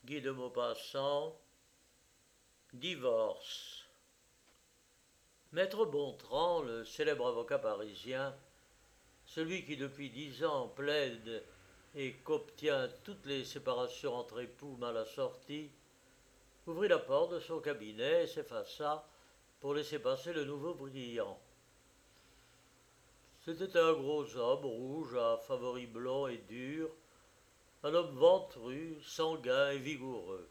Guy de Maupassant, divorce. Maître Bontran, le célèbre avocat parisien, celui qui depuis 10 ans plaide et qu'obtient toutes les séparations entre époux mal assortis, ouvrit la porte de son cabinet et s'effaça pour laisser passer le nouveau brillant. C'était un gros homme rouge à favoris blonds et durs, un homme ventru, sanguin et vigoureux.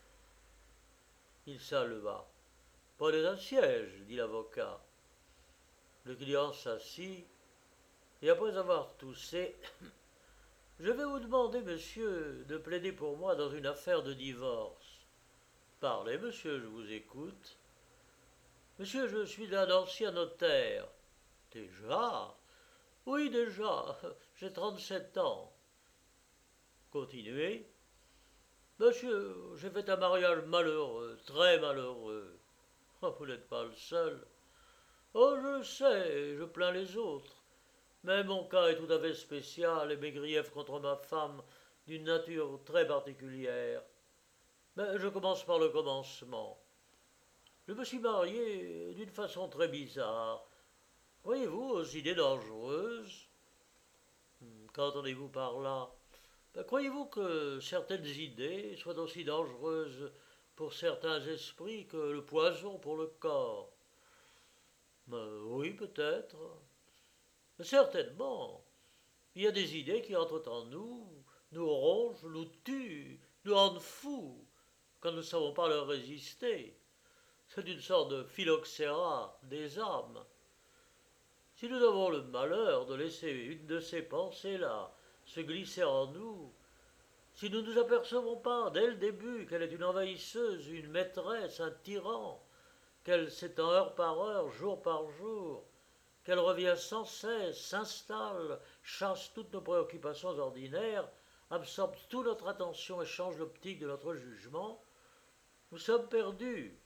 Il salua. Prenez un siège, dit l'avocat. Le client s'assit et après avoir toussé, je vais vous demander, monsieur, de plaider pour moi dans une affaire de divorce. Parlez, monsieur, je vous écoute. Monsieur, je suis un ancien notaire. Déjà? Oui, déjà. J'ai 37 ans. Continuez. Monsieur, j'ai fait un mariage malheureux, très malheureux. Oh, vous n'êtes pas le seul. Oh, je le sais, je plains les autres. Mais mon cas est tout à fait spécial et mes griefs contre ma femme d'une nature très particulière. Mais je commence par le commencement. Je me suis marié d'une façon très bizarre. Voyez-vous, aux idées dangereuses. Qu'entendez-vous par là? Croyez-vous que certaines idées soient aussi dangereuses pour certains esprits que le poison pour le corps? Oui, peut-être. Certainement. Il y a des idées qui entrent en nous, nous rongent, nous tuent, nous rendent fous, quand nous ne savons pas leur résister. C'est une sorte de phylloxéra des âmes. Si nous avons le malheur de laisser une de ces pensées-là se glisser en nous, si nous ne nous apercevons pas dès le début qu'elle est une envahisseuse, une maîtresse, un tyran, qu'elle s'étend heure par heure, jour par jour, qu'elle revient sans cesse, s'installe, chasse toutes nos préoccupations ordinaires, absorbe toute notre attention et change l'optique de notre jugement, nous sommes perdus.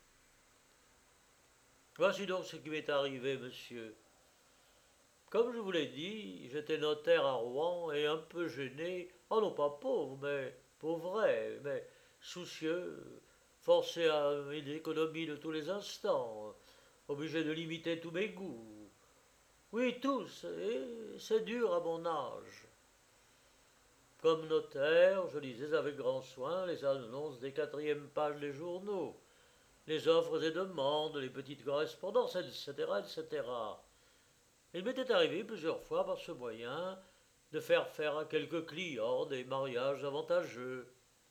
Voici donc ce qui m'est arrivé, monsieur. Comme je vous l'ai dit, j'étais notaire à Rouen et un peu gêné, oh non pas pauvre, mais pauvre, mais soucieux, forcé à une économie de tous les instants, obligé de limiter tous mes goûts. Oui, tous, et c'est dur à mon âge. Comme notaire, je lisais avec grand soin les annonces des quatrièmes pages des journaux, les offres et demandes, les petites correspondances, etc., etc. Il m'était arrivé plusieurs fois par ce moyen de faire faire à quelques clients des mariages avantageux.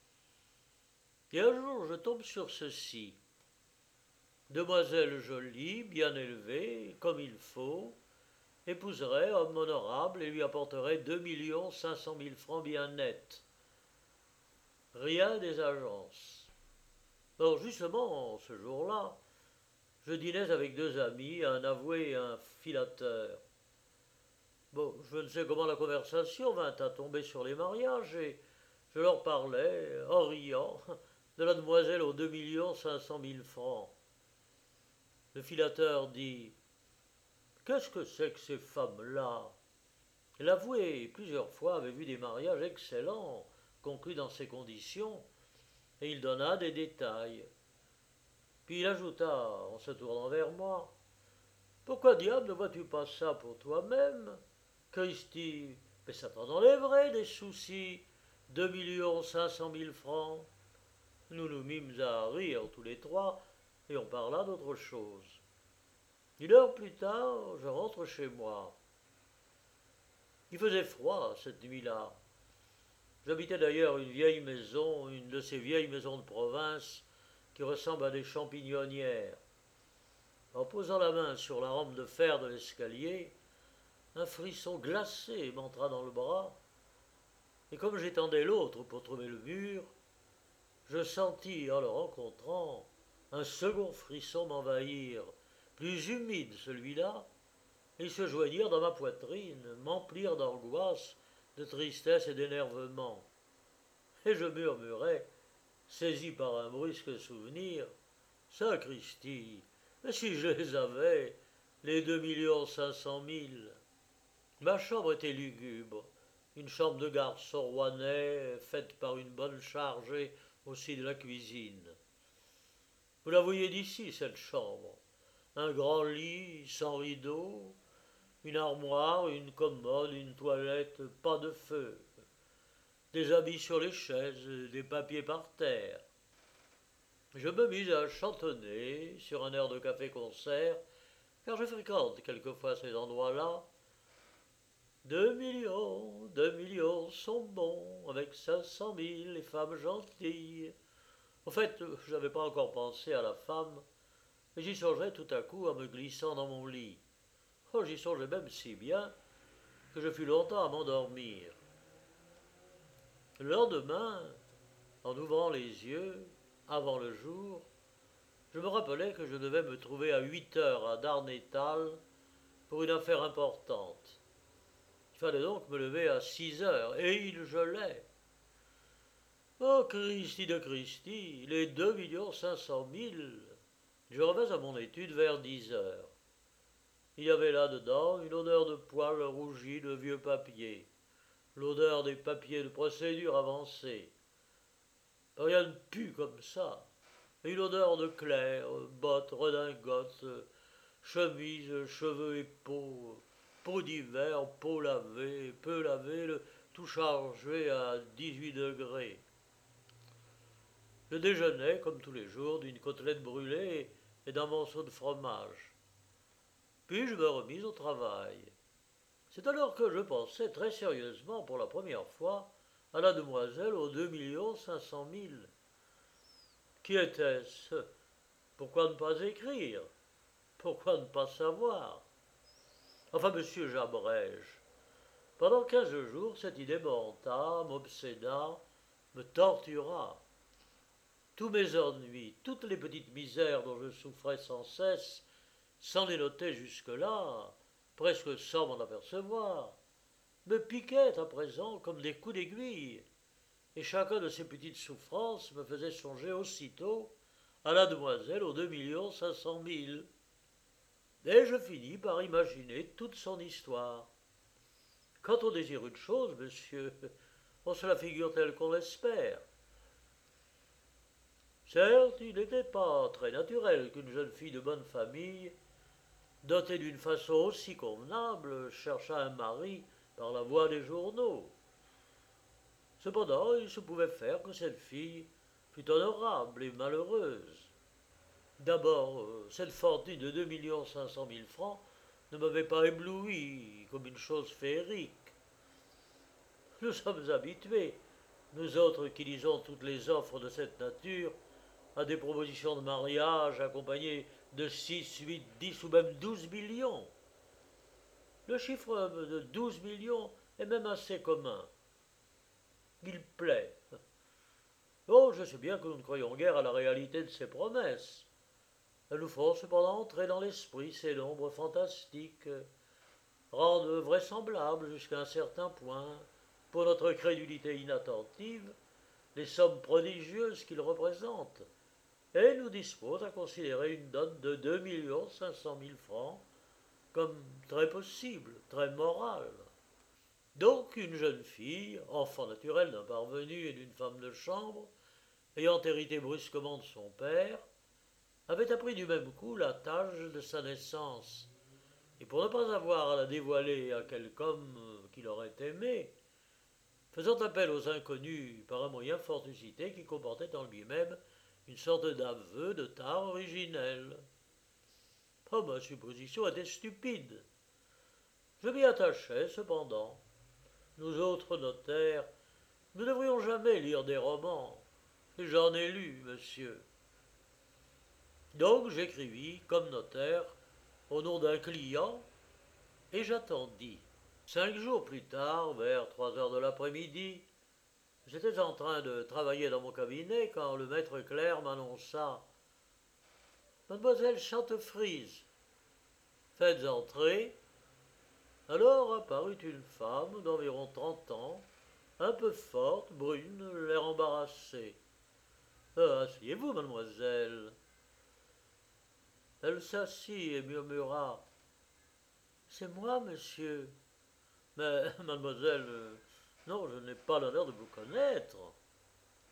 Et un jour, je tombe sur ceci. Demoiselle jolie, bien élevée, comme il faut, épouserait homme honorable et lui apporterait 2 500 000 francs bien nets. Rien des agences. Or, justement, ce jour-là, je dînais avec deux amis, un avoué et un filateur. Bon, je ne sais comment la conversation vint à tomber sur les mariages et je leur parlais, en riant, de la demoiselle aux 2 500 000 francs. Le filateur dit: qu'est-ce que c'est que ces femmes-là? L'avoué, plusieurs fois, avait vu des mariages excellents, conclus dans ces conditions, et il donna des détails. Puis il ajouta, en se tournant vers moi: pourquoi diable ne vois-tu pas ça pour toi-même? Christi, mais ça t'en enlèverait des soucis. 2 500 000 francs. Nous nous mîmes à rire tous les trois, et on parla d'autre chose. 1 heure plus tard, je rentre chez moi. Il faisait froid cette nuit-là. J'habitais d'ailleurs une vieille maison, une de ces vieilles maisons de province qui ressemblent à des champignonnières. En posant la main sur la rampe de fer de l'escalier, un frisson glacé m'entra dans le bras, et comme j'étendais l'autre pour trouver le mur, je sentis, en le rencontrant, un second frisson m'envahir, plus humide celui-là, et ils se joignirent dans ma poitrine, m'emplirent d'angoisse, de tristesse et d'énervement. Et je murmurai, saisi par un brusque souvenir: sacristi, mais si je les avais, les 2 500 000. Ma chambre était lugubre, une chambre de garçon rouennais, faite par une bonne charge et aussi de la cuisine. Vous la voyez d'ici, cette chambre. Un grand lit sans rideau, une armoire, une commode, une toilette, pas de feu. Des habits sur les chaises, des papiers par terre. Je me mis à chantonner sur un air de café-concert, car je fréquente quelquefois ces endroits-là. 2 millions sont bons, avec 500 000 les femmes gentilles. En fait, je n'avais pas encore pensé à la femme, et j'y songeais tout à coup en me glissant dans mon lit. Oh, j'y songeais même si bien que je fus longtemps à m'endormir. Le lendemain, en ouvrant les yeux, avant le jour, je me rappelais que je devais me trouver à 8 heures à Darnétal pour une affaire importante. Il fallait donc me lever à 6 heures, et il gelait. Oh, Christi de Christi, les 2 500 000. Je revins à mon étude vers 10 heures. Il y avait là-dedans une odeur de poils rougis de vieux papier, l'odeur des papiers de procédure avancée. Rien ne pue comme ça. Une odeur de clair, bottes, redingotes, chemises, cheveux et peau d'hiver, peau lavée, peu lavée, tout chargé à 18 degrés. Je déjeunais, comme tous les jours, d'une côtelette brûlée et d'un morceau de fromage. Puis je me remis au travail. C'est alors que je pensais très sérieusement pour la première fois à la demoiselle aux 2 500 000. Qui était-ce? Pourquoi ne pas écrire? Pourquoi ne pas savoir? Enfin, monsieur, j'abrège. Pendant 15 jours, cette idée me hanta, m'obséda, me tortura. Tous mes ennuis, toutes les petites misères dont je souffrais sans cesse, sans les noter jusque-là, presque sans m'en apercevoir, me piquaient à présent comme des coups d'aiguille, et chacun de ces petites souffrances me faisait songer aussitôt à la demoiselle aux 2 500 000. Et je finis par imaginer toute son histoire. Quand on désire une chose, monsieur, on se la figure telle qu'on l'espère. Certes, il n'était pas très naturel qu'une jeune fille de bonne famille, dotée d'une façon aussi convenable, cherchât un mari par la voie des journaux. Cependant, il se pouvait faire que cette fille fût honorable et malheureuse. D'abord, cette fortune de 2 500 000 francs ne m'avait pas ébloui comme une chose féerique. Nous sommes habitués, nous autres qui lisons toutes les offres de cette nature, à des propositions de mariage accompagnées de 6, 8, 10 ou même 12 millions. Le chiffre de 12 millions est même assez commun. Il plaît. Oh, je sais bien que nous ne croyons guère à la réalité de ces promesses. Elles nous font cependant entrer dans l'esprit ces nombres fantastiques, rendent vraisemblables jusqu'à un certain point, pour notre crédulité inattentive, les sommes prodigieuses qu'ils représentent, et nous disposent à considérer une dot de 2 500 000 francs comme très possible, très morale. Donc une jeune fille, enfant naturel d'un parvenu et d'une femme de chambre, ayant hérité brusquement de son père, avait appris du même coup la tâche de sa naissance, et pour ne pas avoir à la dévoiler à quelque homme qui l'aurait aimée, faisant appel aux inconnus par un moyen fort usité qui comportait en lui-même une sorte d'aveu de tare originel. Oh, ma supposition était stupide. Je m'y attachais, cependant. Nous autres notaires, nous ne devrions jamais lire des romans. Et j'en ai lu, monsieur. Donc j'écrivis, comme notaire, au nom d'un client, et j'attendis. 5 jours plus tard, vers 3 heures de l'après-midi, j'étais en train de travailler dans mon cabinet quand le maître clerc m'annonça: Mademoiselle Chantefrise, faites entrer. Alors apparut une femme d'environ 30 ans, un peu forte, brune, l'air embarrassé. Asseyez-vous, mademoiselle. Elle s'assit et murmura: C'est moi, monsieur. Mais, mademoiselle, non, je n'ai pas l'honneur de vous connaître.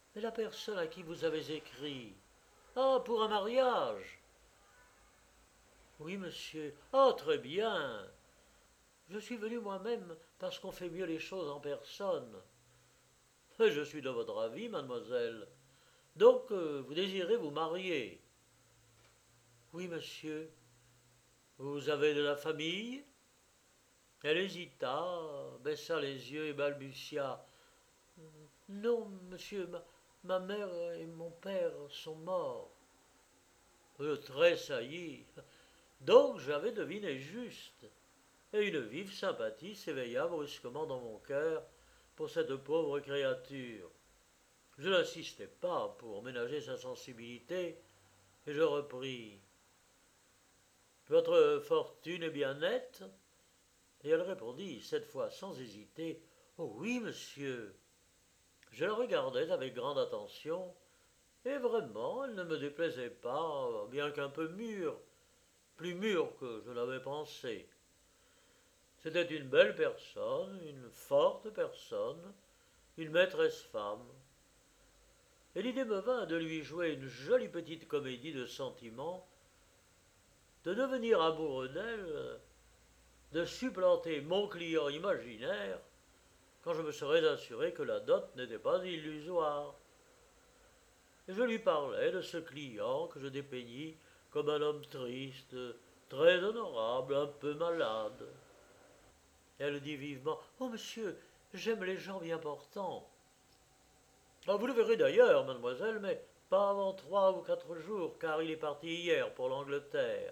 Mais la personne à qui vous avez écrit. Ah, pour un mariage. Oui, monsieur. Ah, très bien. Je suis venu moi-même parce qu'on fait mieux les choses en personne. Je suis de votre avis, mademoiselle. Donc, vous désirez vous marier? Oui, monsieur. Vous avez de la famille? Elle hésita, baissa les yeux et balbutia. Non, monsieur, ma mère et mon père sont morts. Je tressaillis. Donc j'avais deviné juste. Et une vive sympathie s'éveilla brusquement dans mon cœur pour cette pauvre créature. Je n'insistai pas pour ménager sa sensibilité, et je repris. Votre fortune est bien nette? Et elle répondit, cette fois sans hésiter. Oh oui, monsieur. Je la regardais avec grande attention, et vraiment, elle ne me déplaisait pas, bien qu'un peu mûre, plus mûre que je l'avais pensé. C'était une belle personne, une forte personne, une maîtresse femme. Et l'idée me vint de lui jouer une jolie petite comédie de sentiments, de devenir amoureux d'elle, de supplanter mon client imaginaire quand je me serais assuré que la dot n'était pas illusoire. Et je lui parlais de ce client que je dépeignis comme un homme triste, très honorable, un peu malade. Elle dit vivement, oh monsieur, j'aime les gens bien portants. Ah, vous le verrez d'ailleurs, mademoiselle, mais pas avant 3 ou 4 jours, car il est parti hier pour l'Angleterre.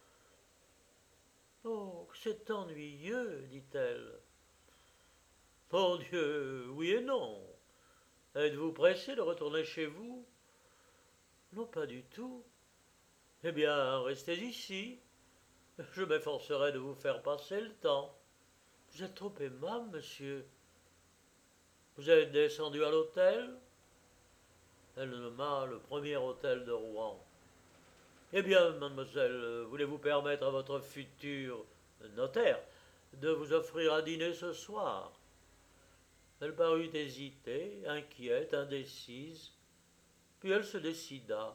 Oh, c'est ennuyeux, dit-elle. Mon Dieu, oui et non. Êtes-vous pressé de retourner chez vous? Non, pas du tout. Eh bien, restez ici. Je m'efforcerai de vous faire passer le temps. Vous êtes trop aimable, monsieur. Vous êtes descendu à l'hôtel? Elle nomma le premier hôtel de Rouen. Eh bien, mademoiselle, voulez-vous permettre à votre futur notaire de vous offrir à dîner ce soir? Elle parut hésiter, inquiète, indécise, puis elle se décida.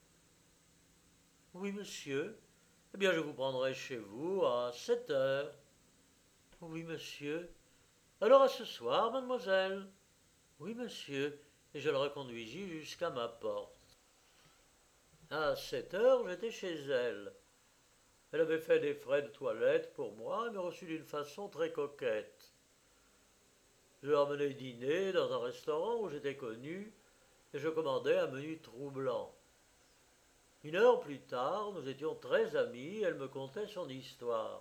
Oui, monsieur. Eh bien, je vous prendrai chez vous à 7 heures. Oui, monsieur. Alors à ce soir, mademoiselle. Oui, monsieur. Et je le reconduisis jusqu'à ma porte. À 7 heures, j'étais chez elle. Elle avait fait des frais de toilette pour moi et me reçut d'une façon très coquette. Je l'ai emmené dîner dans un restaurant où j'étais connu et je commandai un menu troublant. 1 heure plus tard, nous étions très amis et elle me contait son histoire.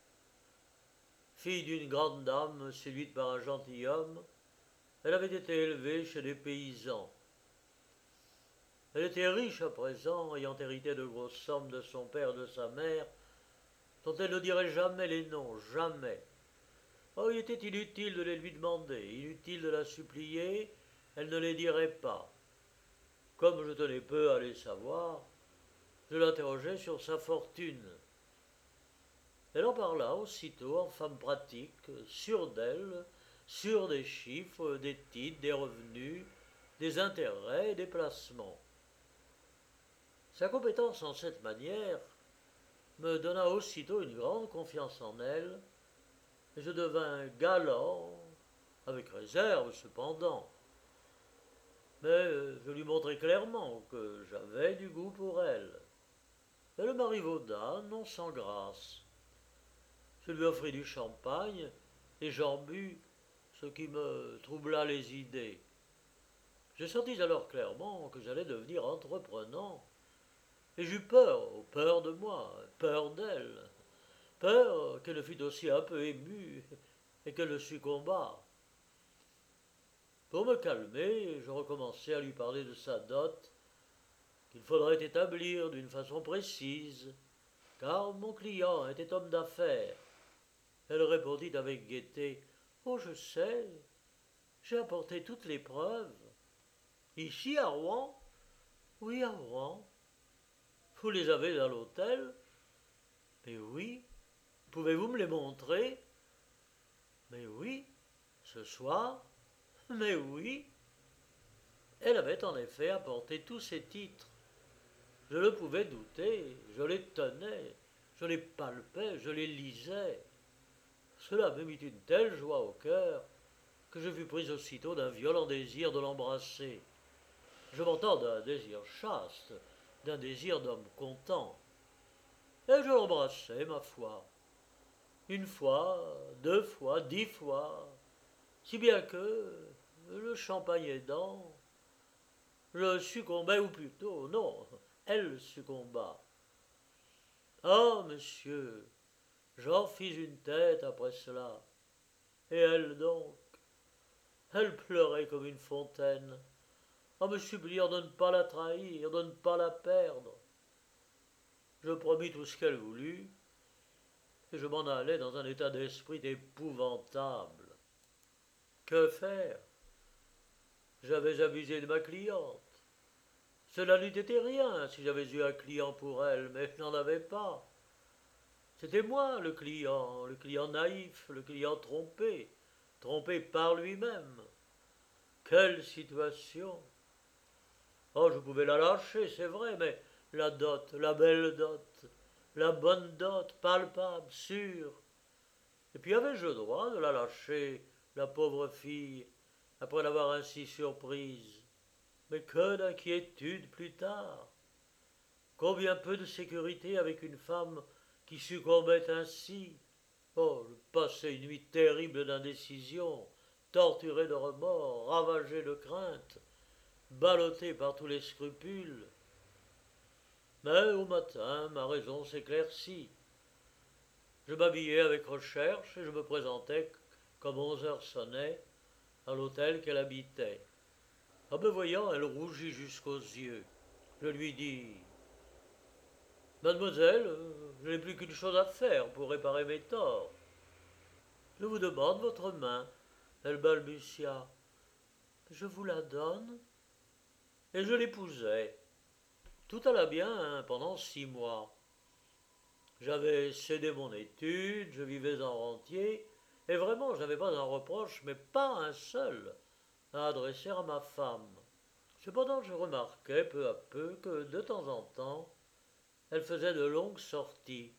Fille d'une grande dame séduite par un gentilhomme, elle avait été élevée chez des paysans. Elle était riche à présent, ayant hérité de grosses sommes de son père et de sa mère, dont elle ne dirait jamais les noms, jamais. Oh, il était inutile de les lui demander, inutile de la supplier, elle ne les dirait pas. Comme je tenais peu à les savoir, je l'interrogeai sur sa fortune. Elle en parla aussitôt en femme pratique, sûre d'elle, sûre des chiffres, des titres, des revenus, des intérêts et des placements. Sa compétence en cette manière me donna aussitôt une grande confiance en elle, et je devins galant, avec réserve cependant. Mais je lui montrai clairement que j'avais du goût pour elle. Elle m'arrivauda, non sans grâce. Je lui offris du champagne, et j'en bus, ce qui me troubla les idées. Je sentis alors clairement que j'allais devenir entreprenant, et j'eus peur de moi, peur d'elle, peur qu'elle fût aussi un peu émue et qu'elle succombât. Pour me calmer, je recommençai à lui parler de sa dot, qu'il faudrait établir d'une façon précise, car mon client était homme d'affaires. Elle répondit avec gaieté, oh, je sais, j'ai apporté toutes les preuves. Ici, à Rouen? Oui, à Rouen. Vous les avez à l'hôtel? Mais oui. Pouvez-vous me les montrer? Mais oui. Ce soir? Mais oui. Elle avait en effet apporté tous ces titres. Je ne pouvais douter, je les tenais, je les palpais, je les lisais. Cela me mit une telle joie au cœur que je fus pris aussitôt d'un violent désir de l'embrasser. Je m'entends d'un désir chaste, d'un désir d'homme content. Et je l'embrassai, ma foi. Une fois, 2 fois, 10 fois, si bien que, le champagne aidant, je succombai, ou plutôt, non, elle succomba. Ah, monsieur, j'en fis une tête après cela. Et elle donc, elle pleurait comme une fontaine, en me suppliant de ne pas la trahir, de ne pas la perdre. Je promis tout ce qu'elle voulut, et je m'en allai dans un état d'esprit épouvantable. Que faire? J'avais abusé de ma cliente. Cela n'eût été rien si j'avais eu un client pour elle, mais je n'en avais pas. C'était moi le client naïf, le client trompé, trompé par lui-même. Quelle situation! Oh, je pouvais la lâcher, c'est vrai, mais la dot, la belle dot, la bonne dot, palpable, sûre. Et puis avais-je droit de la lâcher, la pauvre fille, après l'avoir ainsi surprise? Mais que d'inquiétude plus tard! Combien peu de sécurité avec une femme qui succombait ainsi! Oh, je passai une nuit terrible d'indécision, torturé de remords, ravagé de crainte, ballotté par tous les scrupules. Mais au matin, ma raison s'éclaircit. Je m'habillai avec recherche et je me présentai, comme 11 heures sonnaient, à l'hôtel qu'elle habitait. En me voyant, elle rougit jusqu'aux yeux. Je lui dis: Mademoiselle, je n'ai plus qu'une chose à faire pour réparer mes torts. Je vous demande votre main. Elle balbutia: Je vous la donne. Et je l'épousai. Tout alla bien pendant 6 mois. J'avais cédé mon étude, je vivais en rentier, et vraiment je n'avais pas un reproche, mais pas un seul, à adresser à ma femme. Cependant je remarquai peu à peu que de temps en temps, elle faisait de longues sorties.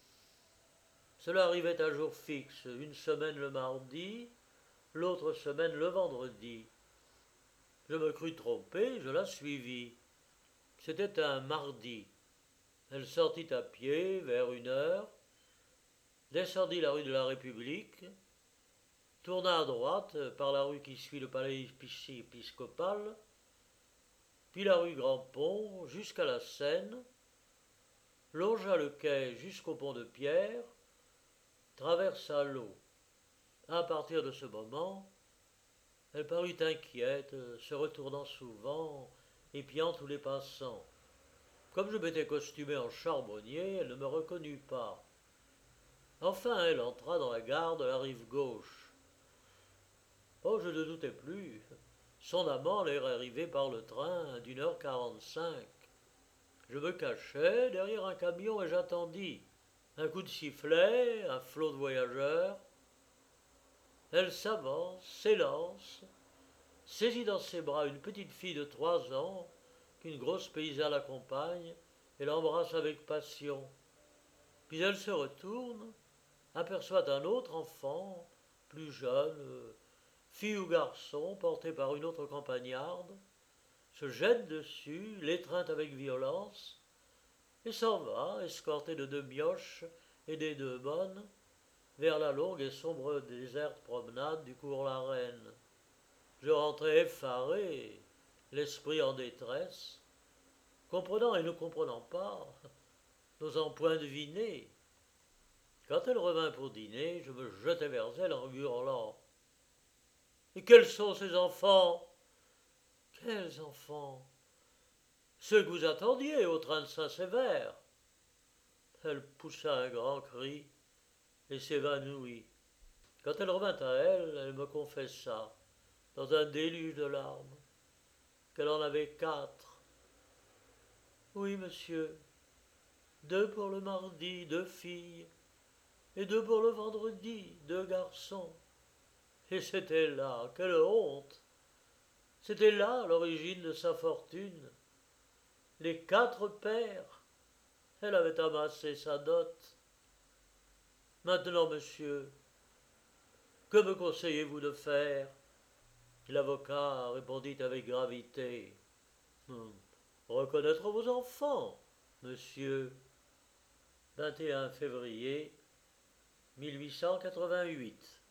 Cela arrivait à jour fixe, une semaine le mardi, l'autre semaine le vendredi. Je me crus trompé, je la suivis. C'était un mardi. Elle sortit à pied vers 1 heure, descendit la rue de la République, tourna à droite par la rue qui suit le palais épiscopal, puis la rue Grand Pont jusqu'à la Seine, longea le quai jusqu'au pont de Pierre, traversa l'eau. À partir de ce moment, elle parut inquiète, se retournant souvent, épiant tous les passants. Comme je m'étais costumé en charbonnier, elle ne me reconnut pas. Enfin, elle entra dans la gare de la rive gauche. Oh, je ne doutais plus. Son amant allait arriver par le train d'1h45. Je me cachai derrière un camion et j'attendis. Un coup de sifflet, un flot de voyageurs. Elle s'avance, s'élance, saisit dans ses bras une petite fille de 3 ans, qu'une grosse paysanne accompagne, et l'embrasse avec passion. Puis elle se retourne, aperçoit un autre enfant, plus jeune, fille ou garçon, porté par une autre campagnarde, se jette dessus, l'étreint avec violence, et s'en va, escorté de 2 mioches et des 2 bonnes, vers la longue et sombre déserte promenade du cours la Reine. Je rentrai effaré, l'esprit en détresse, comprenant et ne comprenant pas, n'osant point deviner. Quand elle revint pour dîner, je me jetai vers elle en hurlant: Et quels sont ces enfants? Quels enfants? Ceux que vous attendiez au train de Saint-Sévère. Elle poussa un grand cri et s'évanouit. Quand elle revint à elle, elle me confessa, dans un déluge de larmes, qu'elle en avait 4. Oui, monsieur, 2 pour le mardi, 2 filles, et 2 pour le vendredi, 2 garçons. Et c'était là, quelle honte! C'était là l'origine de sa fortune. Les 4 pères. Elle avait amassé sa dot. Maintenant, monsieur, que me conseillez-vous de faire? L'avocat répondit avec gravité. Reconnaître vos enfants, monsieur. 21 février 1888.